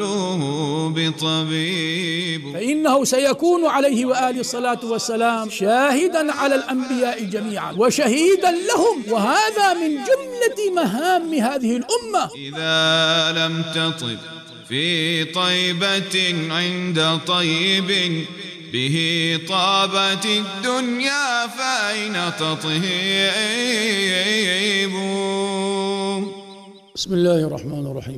كله بطبيب. فإنه سيكون عليه وآله الصلاة والسلام شاهدا على الأنبياء جميعا وشهيدا لهم، وهذا من جملة مهام هذه الأمة. إذا لم تطب في طيبة عند طيب به طابت الدنيا فأين تطيب. بسم الله الرحمن الرحيم.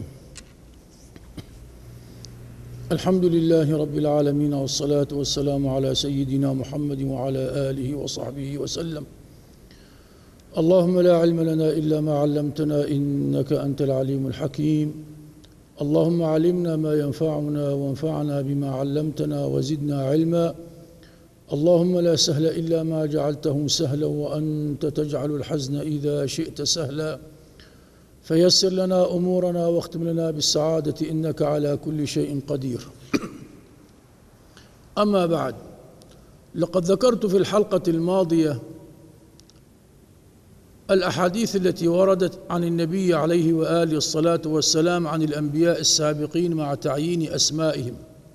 الحمد لله رب العالمين، والصلاة والسلام على سيدنا محمد وعلى آله وصحبه وسلم. اللهم لا علم لنا إلا ما علمتنا إنك أنت العليم الحكيم. اللهم علمنا ما ينفعنا وانفعنا بما علمتنا وزدنا علما. اللهم لا سهل إلا ما جعلته سهلا وأنت تجعل الحزن إذا شئت سهلا. فيسر لنا أمورنا واختم لنا بالسعادة إنك على كل شيء قدير. أما بعد، لقد ذكرت في الحلقة الماضية الأحاديث التي وردت عن النبي عليه وآله الصلاة والسلام عن الأنبياء السابقين مع تعيين أسمائهم،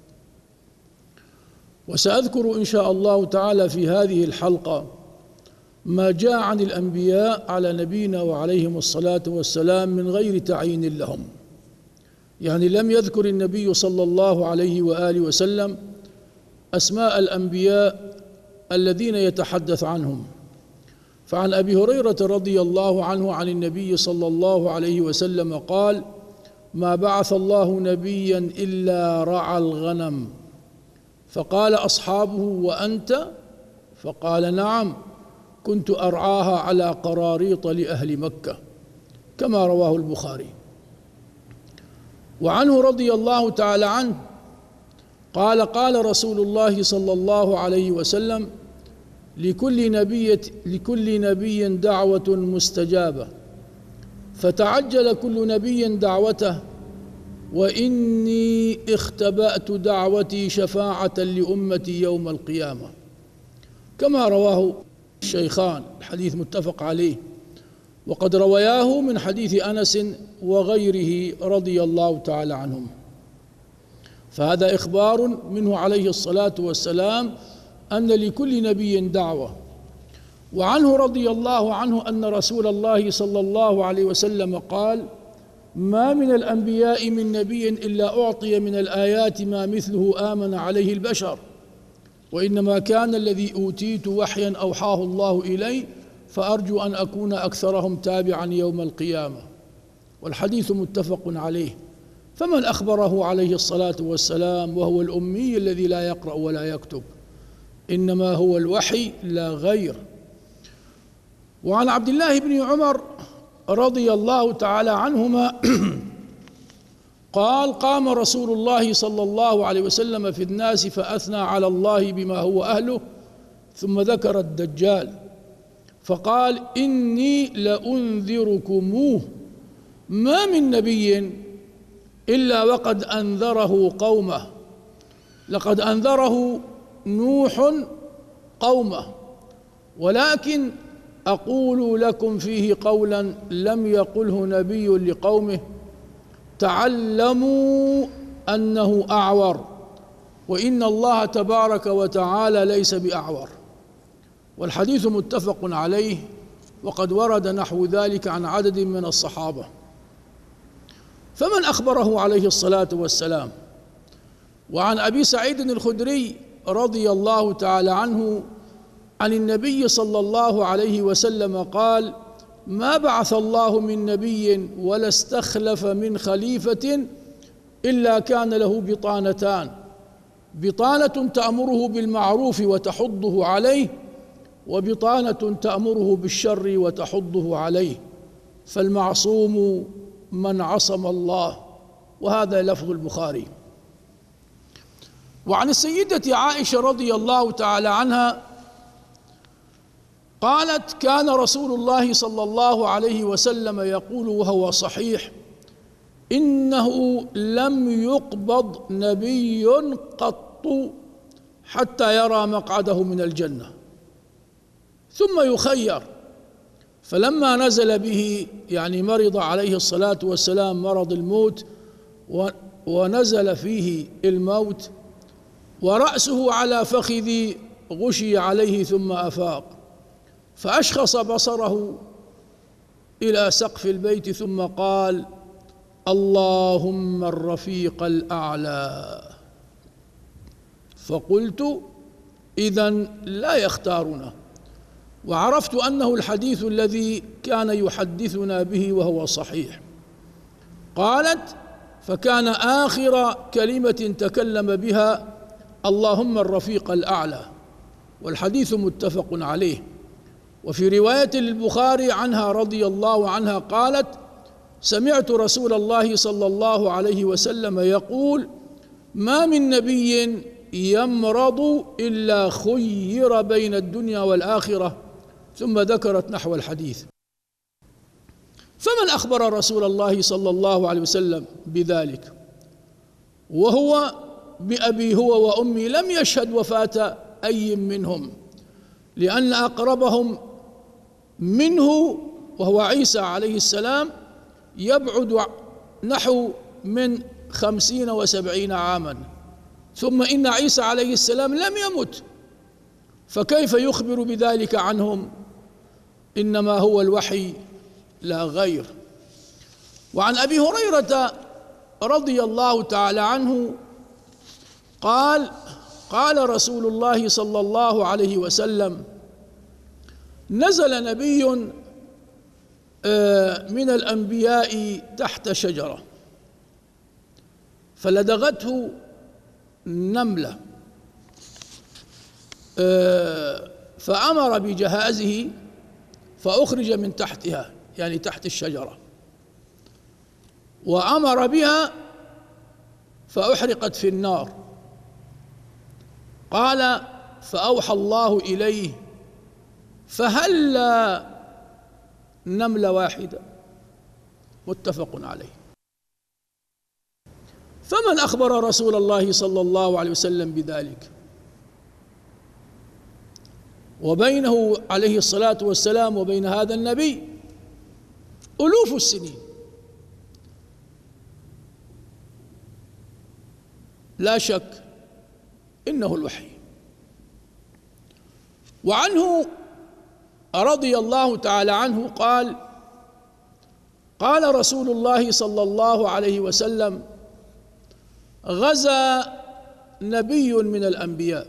وسأذكر إن شاء الله تعالى في هذه الحلقة ما جاء عن الأنبياء على نبينا وعليهم الصلاة والسلام من غير تعيين لهم. يعني لم يذكر النبي صلى الله عليه وآله وسلم أسماء الأنبياء الذين يتحدث عنهم. فعن أبي هريرة رضي الله عنه عن النبي صلى الله عليه وسلم قال: ما بعث الله نبيا إلا رعى الغنم. فقال أصحابه: وأنت؟ فقال: نعم، كنت أرعاها على قراريط لأهل مكة، كما رواه البخاري. وعنه رضي الله تعالى عنه قال: قال رسول الله صلى الله عليه وسلم: لكل نبي دعوة مستجابة، فتعجل كل نبي دعوته، وإني اختبأت دعوتي شفاعة لأمتي يوم القيامة، كما رواه الشيخان، الحديث متفق عليه، وقد رواياه من حديث أنس وغيره رضي الله تعالى عنهم. فهذا إخبار منه عليه الصلاة والسلام أن لكل نبي دعوة. وعنه رضي الله عنه أن رسول الله صلى الله عليه وسلم قال: ما من الأنبياء من نبي إلا أعطي من الآيات ما مثله آمن عليه البشر، وإنما كان الذي أوتيت وحيا أوحاه الله إلي، فأرجو أن أكون أكثرهم تابعا يوم القيامة. والحديث متفق عليه. فمن أخبره عليه الصلاة والسلام وهو الأمي الذي لا يقرأ ولا يكتب، إنما هو الوحي لا غير. وعن عبد الله بن عمر رضي الله تعالى عنهما قال: قام رسول الله صلى الله عليه وسلم في الناس فأثنى على الله بما هو أهله، ثم ذكر الدجال فقال: إني لأنذركموه، ما من نبي إلا وقد أنذره قومه، لقد أنذره نوح قومه، ولكن أقول لكم فيه قولا لم يقله نبي لقومه: تعلموا أنه أعور، وإن الله تبارك وتعالى ليس بأعور. والحديث متفق عليه، وقد ورد نحو ذلك عن عدد من الصحابة. فمن أخبره عليه الصلاة والسلام؟ وعن أبي سعيد الخدري رضي الله تعالى عنه عن النبي صلى الله عليه وسلم قال: ما بعث الله من نبي ولا استخلف من خليفة إلا كان له بطانتان: بطانة تأمره بالمعروف وتحضه عليه، وبطانة تأمره بالشر وتحضه عليه، فالمعصوم من عصم الله. وهذا لفظ البخاري. وعن السيدة عائشة رضي الله تعالى عنها قالت: كان رسول الله صلى الله عليه وسلم يقول وهو صحيح: إنه لم يقبض نبي قط حتى يرى مقعده من الجنة ثم يخير. فلما نزل به، يعني مرض عليه الصلاة والسلام مرض الموت ونزل فيه الموت ورأسه على فخذي غشي عليه ثم أفاق، فأشخص بصره إلى سقف البيت ثم قال: اللهم الرفيق الأعلى. فقلت: إذن لا يختارنا. وعرفت أنه الحديث الذي كان يحدثنا به وهو صحيح. قالت: فكان آخر كلمة تكلم بها اللهم الرفيق الأعلى، والحديث متفق عليه. وفي رواية للبخاري عنها رضي الله عنها قالت: سمعت رسول الله صلى الله عليه وسلم يقول: ما من نبي يمرض إلا خير بين الدنيا والآخرة، ثم ذكرت نحو الحديث. فمن أخبر رسول الله صلى الله عليه وسلم بذلك وهو بأبي هو وأمي لم يشهد وفاة أي منهم، لأن أقربهم منه وهو عيسى عليه السلام يبعد نحو من 50 و70 عاما، ثم إن عيسى عليه السلام لم يمت، فكيف يخبر بذلك عنهم؟ إنما هو الوحي لا غير. وعن أبي هريرة رضي الله تعالى عنه قال: قال رسول الله صلى الله عليه وسلم: نزل نبي من الأنبياء تحت شجرة فلدغته نملة، فأمر بجهازه فأخرج من تحتها، يعني تحت الشجرة، وأمر بها فأحرقت في النار. قال: فأوحى الله إليه: فهلا نملة واحدة. متفق عليه. فمن أخبر رسول الله صلى الله عليه وسلم بذلك؟ وبينه عليه الصلاة والسلام وبين هذا النبي ألوف السنين، لا شك إنه الوحي. وعنه رضي الله تعالى عنه قال: قال رسول الله صلى الله عليه وسلم: غزا نبي من الأنبياء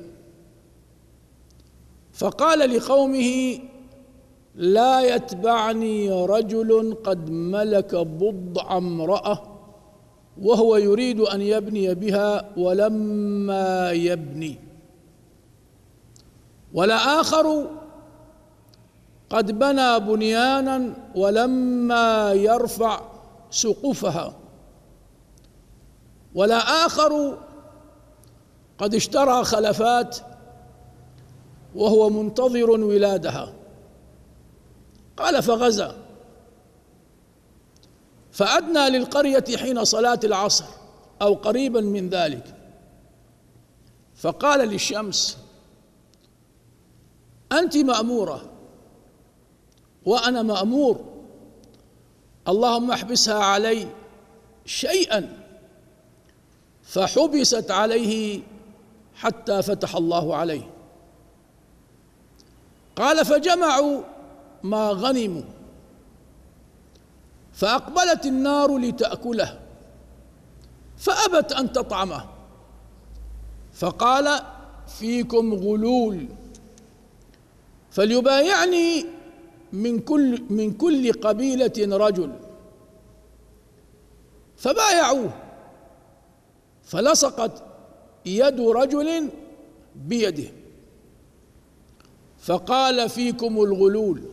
فقال لقومه: لا يتبعني رجل قد ملك بضع امرأة وهو يريد أن يبني بها ولما يبني، ولا آخر قد بنى بنيانا ولما يرفع سقفها، ولا آخر قد اشترى خلفات وهو منتظر ولادها. قال: فغزا فأدنى للقرية حين صلاة العصر أو قريبا من ذلك، فقال للشمس: أنت مأمورة وأنا مأمور، اللهم احبسها علي شيئا، فحبست عليه حتى فتح الله عليه. قال: فجمعوا ما غنموا فأقبلت النار لتأكله فأبت أن تطعمه، فقال: فيكم غلول فليبايعني من كل قبيلة رجل. فبايعوه فلصقت يد رجل بيده، فقال: فيكم الغلول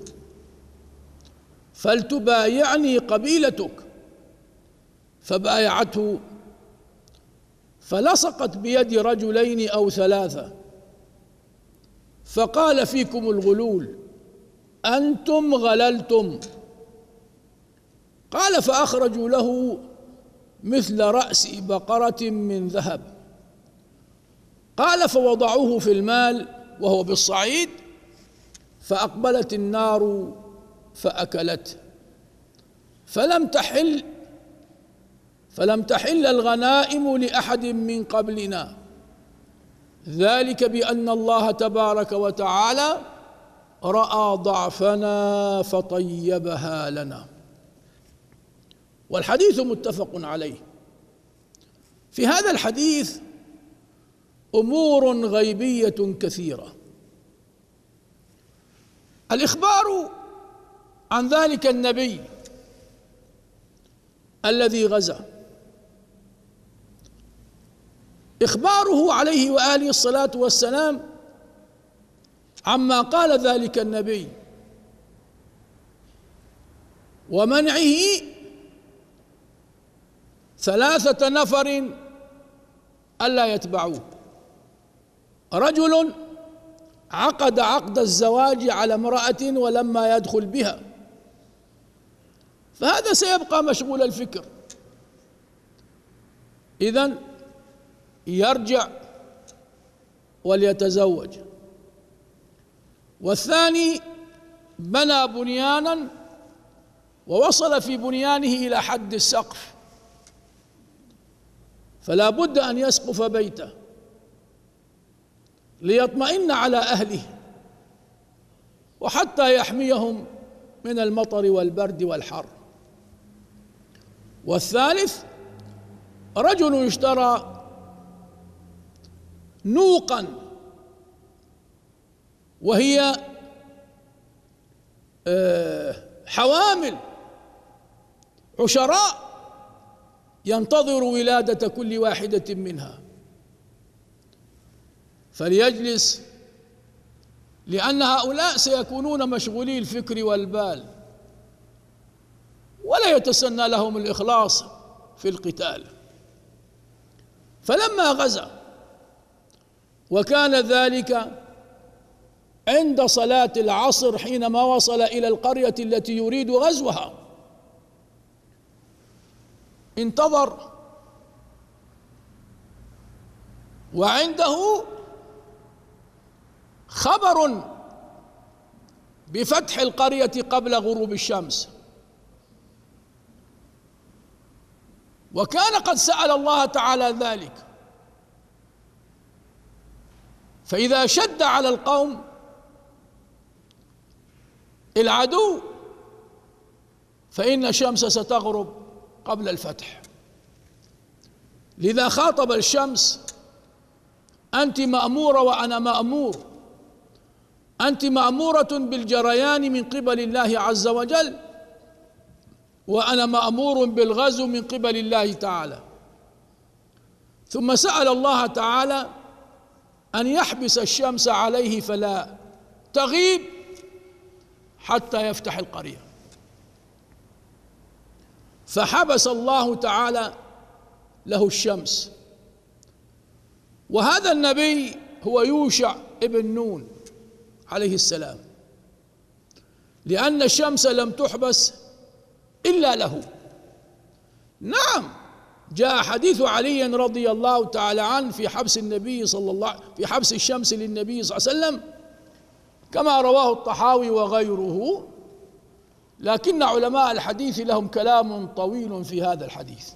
فلتبايعني قبيلتك، فبايعته فلصقت بيد رجلين أو ثلاثة، فقال: فيكم الغلول أنتم غللتم. قال: فأخرجوا له مثل رأس بقرة من ذهب. قال: فوضعوه في المال وهو بالصعيد، فأقبلت النار فأكلته، فلم تحل الغنائم لأحد من قبلنا، ذلك بأن الله تبارك وتعالى رأى ضعفنا فطيبها لنا. والحديث متفق عليه. في هذا الحديث أمور غيبية كثيرة. الإخبار عن ذلك النبي الذي غزا، إخباره عليه وآله الصلاة والسلام عما قال ذلك النبي ومنعه 3 نفر ألا يتبعوه. رجل عقد عقد الزواج على امرأة ولما يدخل بها، فهذا سيبقى مشغول الفكر، إذن يرجع وليتزوج. والثاني بنى بنيانا ووصل في بنيانه إلى حد السقف، فلا بد أن يسقف بيته ليطمئن على أهله وحتى يحميهم من المطر والبرد والحر. والثالث رجل اشترى نوقا وهي حوامل عشراء ينتظر ولادة كل واحدة منها، فليجلس، لأن هؤلاء سيكونون مشغولي الفكر والبال ولا يتسنى لهم الإخلاص في القتال. فلما غزا وكان ذلك عند صلاة العصر حينما وصل إلى القرية التي يريد غزوها، انتظر وعنده خبر بفتح القرية قبل غروب الشمس، وكان قد سأل الله تعالى ذلك. فإذا شد على القوم العدو فإن الشمس ستغرب قبل الفتح، لذا خاطب الشمس: أنت مأمورة وأنا مأمور، أنت مأمورة بالجريان من قبل الله عز وجل، وأنا مأمور بالغزو من قبل الله تعالى. ثم سأل الله تعالى أن يحبس الشمس عليه فلا تغيب حتى يفتح القرية، فحبس الله تعالى له الشمس. وهذا النبي هو يوشع ابن نون عليه السلام، لأن الشمس لم تحبس إلا له. نعم، جاء حديث علي رضي الله تعالى عنه في حبس النبي في حبس الشمس للنبي صلى الله عليه وسلم كما رواه الطحاوي وغيره، لكن علماء الحديث لهم كلام طويل في هذا الحديث.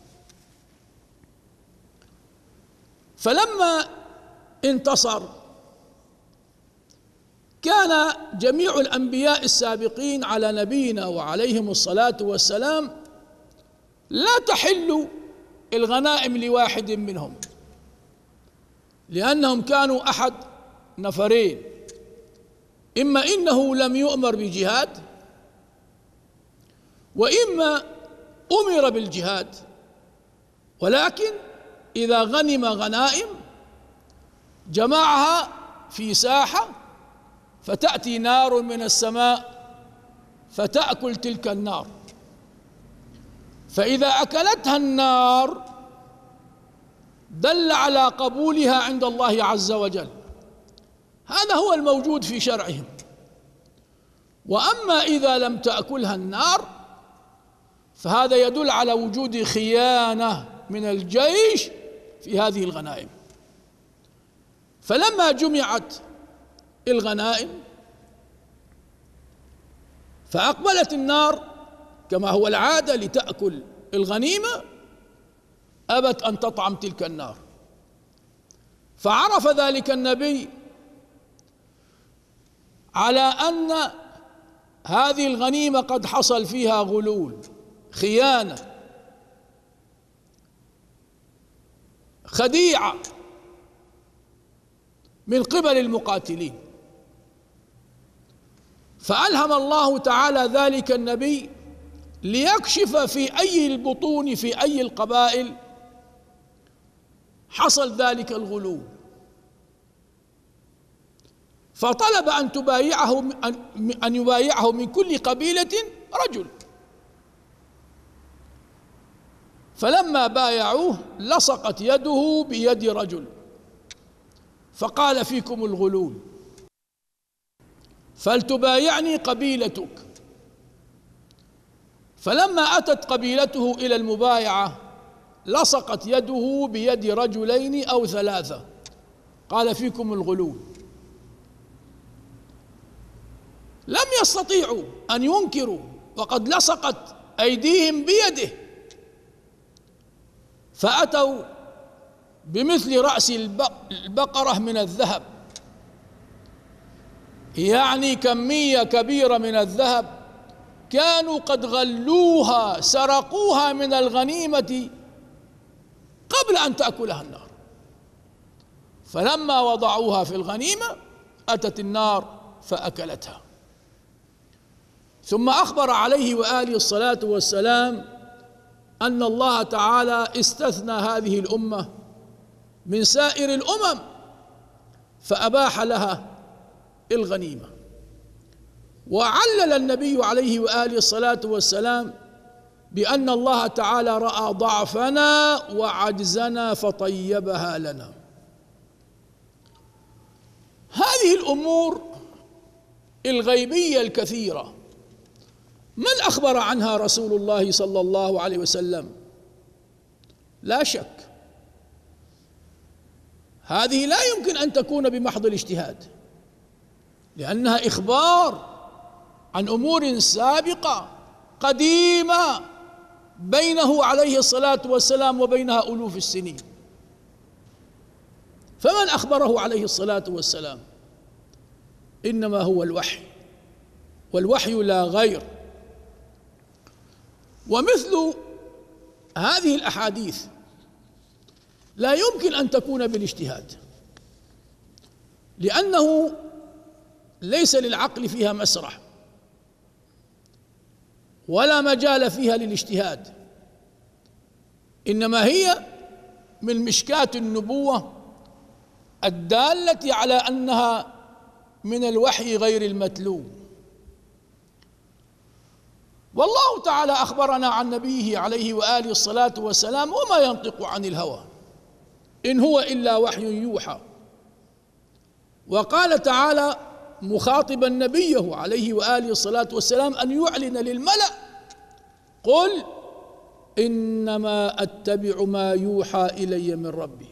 فلما انتصر كان جميع الأنبياء السابقين على نبينا وعليهم الصلاة والسلام لا تحل الغنائم لواحد منهم، لأنهم كانوا أحد نفرين: إما إنه لم يؤمر بجهاد، وإما أمر بالجهاد ولكن إذا غنم غنائم جمعها في ساحة فتأتي نار من السماء فتأكل تلك النار، فإذا أكلتها النار دل على قبولها عند الله عز وجل. هذا هو الموجود في شرعهم. وأما إذا لم تأكلها النار فهذا يدل على وجود خيانة من الجيش في هذه الغنائم. فلما جمعت الغنائم فأقبلت النار كما هو العادة لتأكل الغنيمة، أبت أن تطعم تلك النار. فعرف ذلك النبي على أن هذه الغنيمة قد حصل فيها غلول، خيانة، خديعة من قبل المقاتلين. فألهم الله تعالى ذلك النبي ليكشف في أي البطون، في أي القبائل حصل ذلك الغلو. فطلب أن يبايعه من كل قبيلة رجل. فلما بايعوه لصقت يده بيد رجل فقال: فيكم الغلول، فلتبايعني قبيلتك. فلما أتت قبيلته إلى المبايعة لصقت يده بيد رجلين أو ثلاثة، قال: فيكم الغلول. لم يستطيعوا أن ينكروا وقد لصقت أيديهم بيده، فأتوا بمثل رأس البقرة من الذهب، يعني كمية كبيرة من الذهب، كانوا قد غلوها، سرقوها من الغنيمة قبل أن تأكلها النار. فلما وضعوها في الغنيمة أتت النار فأكلتها. ثم أخبر عليه وآله الصلاة والسلام أن الله تعالى استثنى هذه الأمة من سائر الأمم فأباح لها الغنيمة. وعلل النبي عليه وآله الصلاة والسلام بأن الله تعالى رأى ضعفنا وعجزنا فطيبها لنا. هذه الأمور الغيبية الكثيرة من أخبر عنها رسول الله صلى الله عليه وسلم؟ لا شك هذه لا يمكن أن تكون بمحض الاجتهاد، لأنها إخبار عن أمور سابقة قديمة بينه عليه الصلاة والسلام وبينها ألوف السنين. فمن أخبره عليه الصلاة والسلام؟ إنما هو الوحي، والوحي لا غير. ومثل هذه الأحاديث لا يمكن أن تكون بالاجتهاد، لأنه ليس للعقل فيها مسرح ولا مجال فيها للاجتهاد، إنما هي من مشكاة النبوة الدالة على أنها من الوحي غير المتلو. والله تعالى أخبرنا عن نبيه عليه وآله الصلاة والسلام: وما ينطق عن الهوى إن هو إلا وحي يوحى. وقال تعالى مخاطبا نبيه عليه وآله الصلاة والسلام أن يعلن للملأ: قل إنما أتبع ما يوحى إلي من ربي.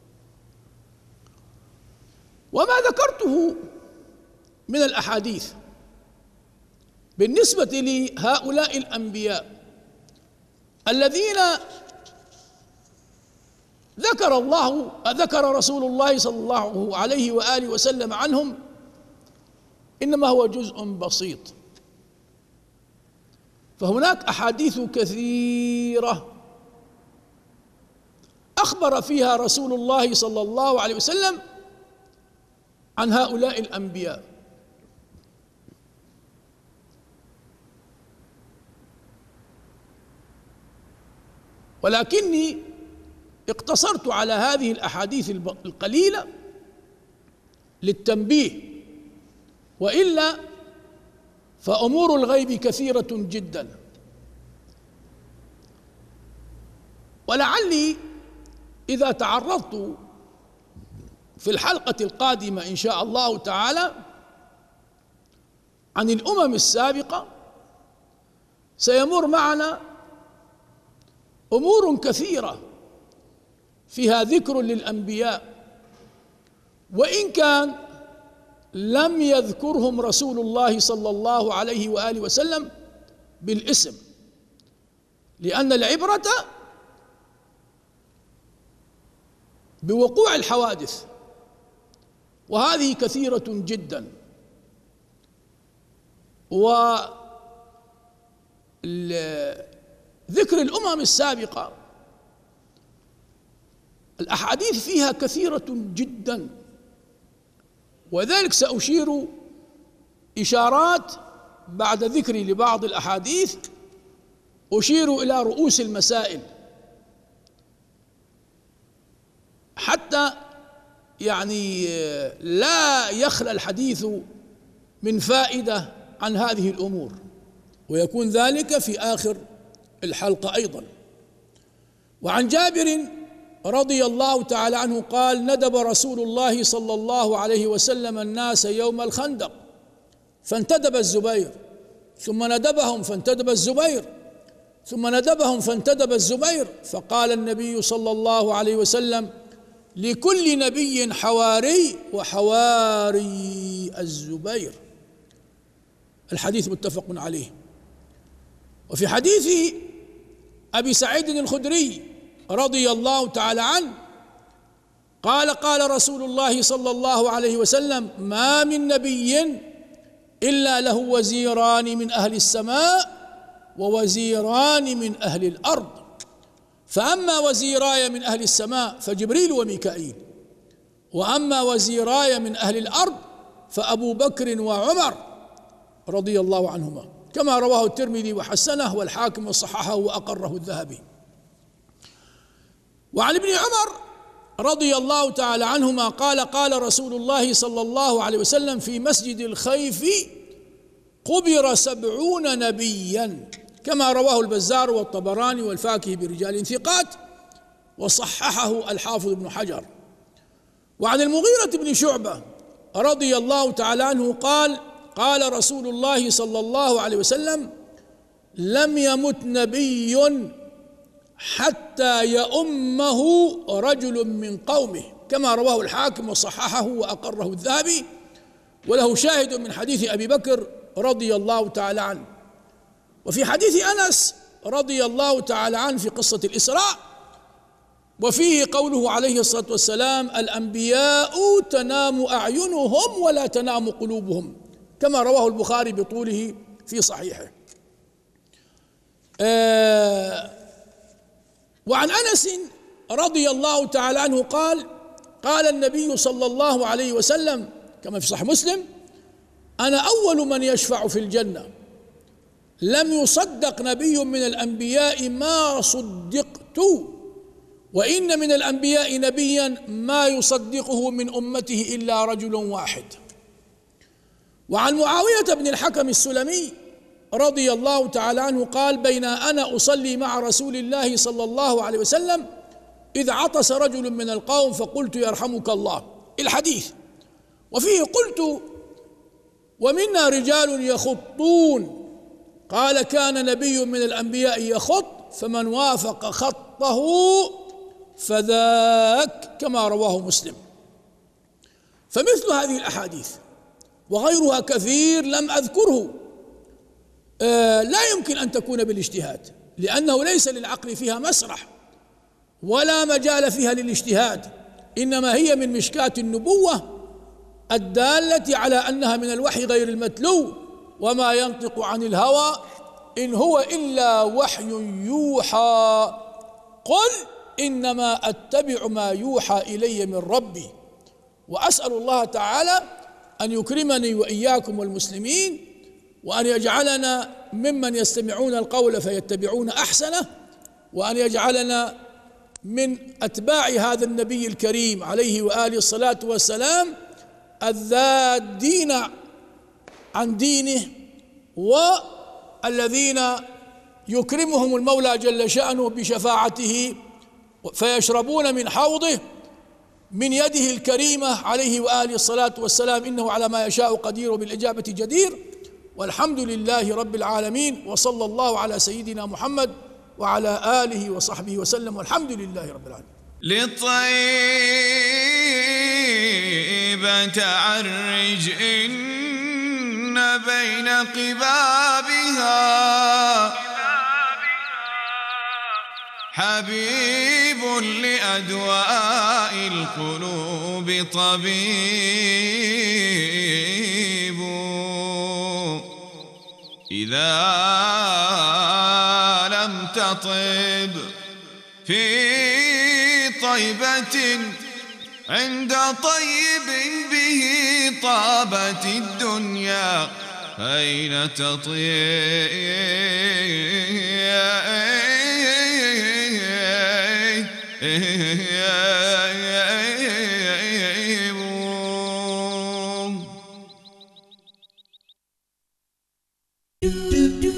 وما ذكرته من الأحاديث بالنسبة لهؤلاء الأنبياء الذين ذكر رسول الله صلى الله عليه وآله وسلم عنهم إنما هو جزء بسيط. فهناك أحاديث كثيرة أخبر فيها رسول الله صلى الله عليه وسلم عن هؤلاء الأنبياء، ولكني اقتصرت على هذه الأحاديث القليلة للتنبيه، وإلا فأمور الغيب كثيرة جدا. ولعلي إذا تعرضت في الحلقة القادمة إن شاء الله تعالى عن الأمم السابقة سيمر معنا أمور كثيرة فيها ذكر للأنبياء، وإن كان لم يذكرهم رسول الله صلى الله عليه وآله وسلم بالاسم، لأن العبرة بوقوع الحوادث، وهذه كثيرة جدا. وذكر الأمم السابقة الأحاديث فيها كثيرة جدا، وذلك سأشير إشارات بعد ذكري لبعض الأحاديث، أشير إلى رؤوس المسائل حتى يعني لا يخلى الحديث من فائدة عن هذه الأمور، ويكون ذلك في آخر الحلقة أيضا. وعن جابر رضي الله تعالى عنه قال: ندب رسول الله صلى الله عليه وسلم الناس يوم الخندق فانتدب الزبير، ثم ندبهم فانتدب الزبير، ثم ندبهم فانتدب الزبير، فقال النبي صلى الله عليه وسلم: لكل نبي حواري وحواري الزبير. الحديث متفق عليه. وفي حديث أبي سعيد الخدري رضي الله تعالى عنه قال: قال رسول الله صلى الله عليه وسلم: ما من نبي إلا له وزيران من أهل السماء ووزيران من أهل الأرض، فأما وزيراي من أهل السماء فجبريل وميكائيل، وأما وزيراي من أهل الأرض فأبو بكر وعمر رضي الله عنهما، كما رواه الترمذي وحسنه والحاكم وصححه وأقره الذهبي. وعن ابن عمر رضي الله تعالى عنهما قال: قال رسول الله صلى الله عليه وسلم: في مسجد الخيف قبر 70 نبيا، كما رواه البزار والطبراني والفاكهي برجال ثقات، وصححه الحافظ ابن حجر. وعن المغيرة بن شعبة رضي الله تعالى عنه قال: قال رسول الله صلى الله عليه وسلم: لم يمت نبي حتى يؤمه رجل من قومه، كما رواه الحاكم وصححه وأقره الذهبي، وله شاهد من حديث أبي بكر رضي الله تعالى عنه. وفي حديث أنس رضي الله تعالى عنه في قصة الإسراء، وفيه قوله عليه الصلاة والسلام: الأنبياء تنام أعينهم ولا تنام قلوبهم، كما رواه البخاري بطوله في صحيحه. وعن أنس رضي الله تعالى عنه قال: قال النبي صلى الله عليه وسلم كما في صحيح مسلم: أنا أول من يشفع في الجنة، لم يصدق نبي من الأنبياء ما صدقت، وإن من الأنبياء نبيا ما يصدقه من أمته إلا رجل واحد. وعن معاوية بن الحكم السلمي رضي الله تعالى عنه قال: بين أنا أصلي مع رسول الله صلى الله عليه وسلم إذ عطس رجل من القوم فقلت: يرحمك الله. الحديث. وفيه قلت: ومنا رجال يخطون، قال: كان نبي من الأنبياء يخط فمن وافق خطه فذاك، كما رواه مسلم. فمثل هذه الأحاديث وغيرها كثير لم أذكره لا يمكن أن تكون بالاجتهاد، لأنه ليس للعقل فيها مسرح ولا مجال فيها للاجتهاد، إنما هي من مشكاة النبوة الدالة على أنها من الوحي غير المتلو، وما ينطق عن الهوى إن هو إلا وحي يوحى، قل إنما أتبع ما يوحى إلي من ربي. وأسأل الله تعالى أن يكرمني وإياكم والمسلمين، وأن يجعلنا ممن يستمعون القول فيتبعون أحسنه، وأن يجعلنا من أتباع هذا النبي الكريم عليه وآله الصلاة والسلام الذادين عن دينه، والذين يكرمهم المولى جل شأنه بشفاعته فيشربون من حوضه من يده الكريمة عليه وآله الصلاة والسلام، إنه على ما يشاء قدير وبالإجابة جدير. والحمد لله رب العالمين، وصلى الله على سيدنا محمد وعلى آله وصحبه وسلم، والحمد لله رب العالمين. للطيبة عرج إن بين قبابها حبيب لأدواء القلوب طبيب إذا لم تطب في طيبة عند طيب به طابت الدنيا أين تطيب